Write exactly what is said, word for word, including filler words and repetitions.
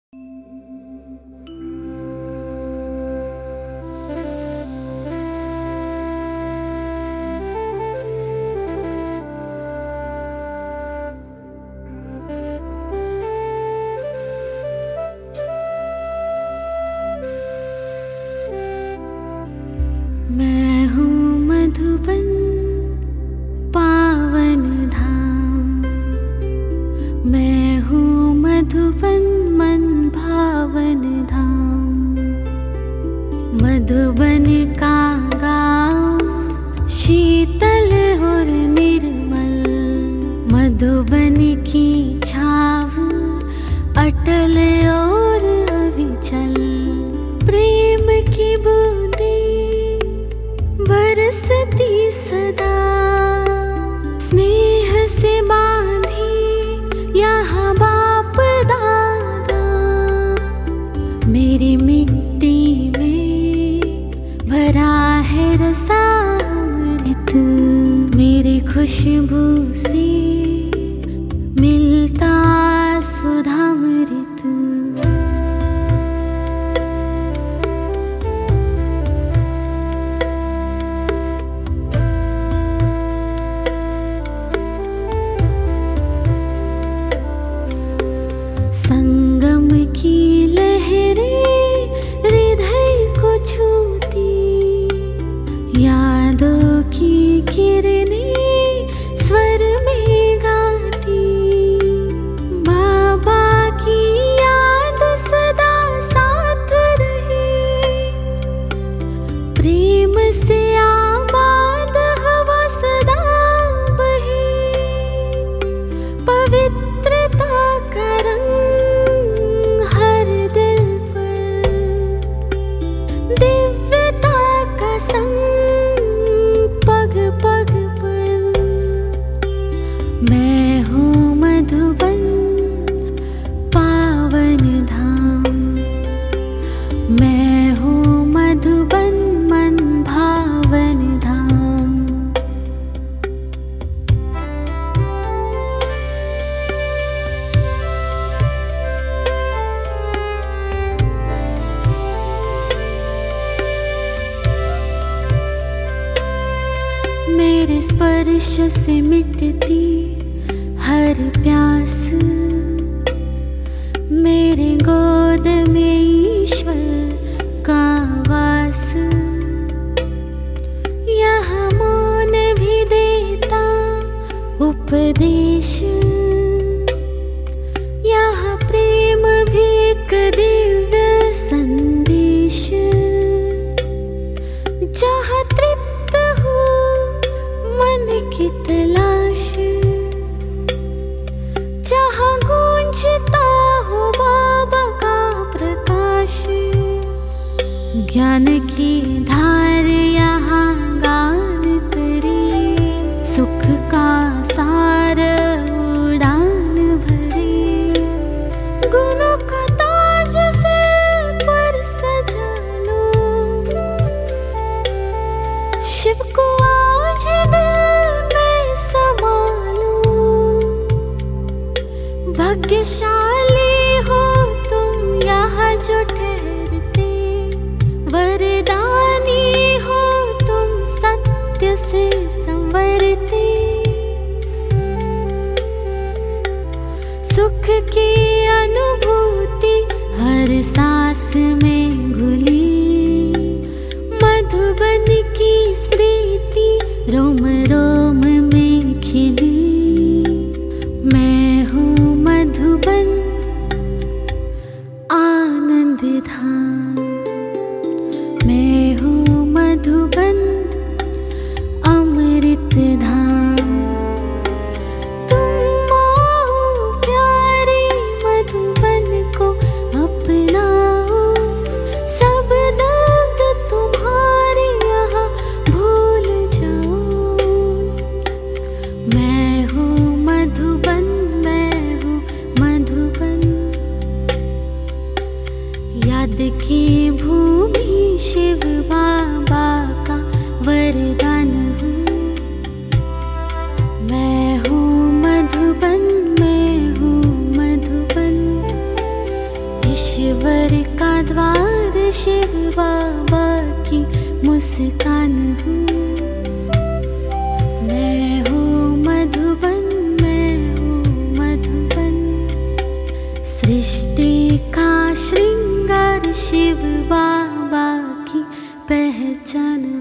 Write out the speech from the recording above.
मैं हूँ मधुबन पावन धाम, मैं हूँ मधुबन मन भावन धाम। मधुबन का गाँव शीतल और निर्मल, मधुबन की छाव अटल और अविचल। प्रेम की बूंदे बरसती सदा, स्नेह से बांधी यहाँ बाप दादा। मेरी मिट्टी में भरा है रसामृत, मेरी खुशबू से मिलता सुधामृत। संगम की लहरें हृदय को छूती, यादों की किरणें स्वर में गाती। बाबा की याद सदा साथ रहे, प्रेम से आबाद हवा सदा बहे। पवित्रता का रंग मैं हूँ मधुबन पावन धाम, मैं हूँ मधुबन मन भावन धाम। मेरे स्पर्श से मिटती हर प्यास, मेरे गोद में ईश्वर का वास। यहाँ मौन भी देता उपदेश, यहाँ प्रेम भी एक दिव्य संदेश। जहाँ तृप्त हो मन की तलाश, जहाँ गूंजता हो बाबा का प्रकाश। ज्ञान की धार यहाँ गान करे, सुख का सार उड़ान भरे। गुणों का ताज सिर पर सजा लो, शिव को आज दिल में संभालो। भाग्यशाली हो तुम यहाँ जो ठहरते, वरदानी हो तुम सत्य से संवरते। सुख की अनुभूति हर सांस में घुली, मधुबन की स्मृति रोम रोम में खिली। मैं हूँ मधुबन आनंद धाम, मैं हूँ मधुबन अमृत धाम। तुम आओ प्यारे मधुबन को अपनाओ, मुस्कान हूँ। मैं हूँ मधुबन, मैं हूँ मधुबन। सृष्टि का श्रृंगार शिव बाबा की पहचान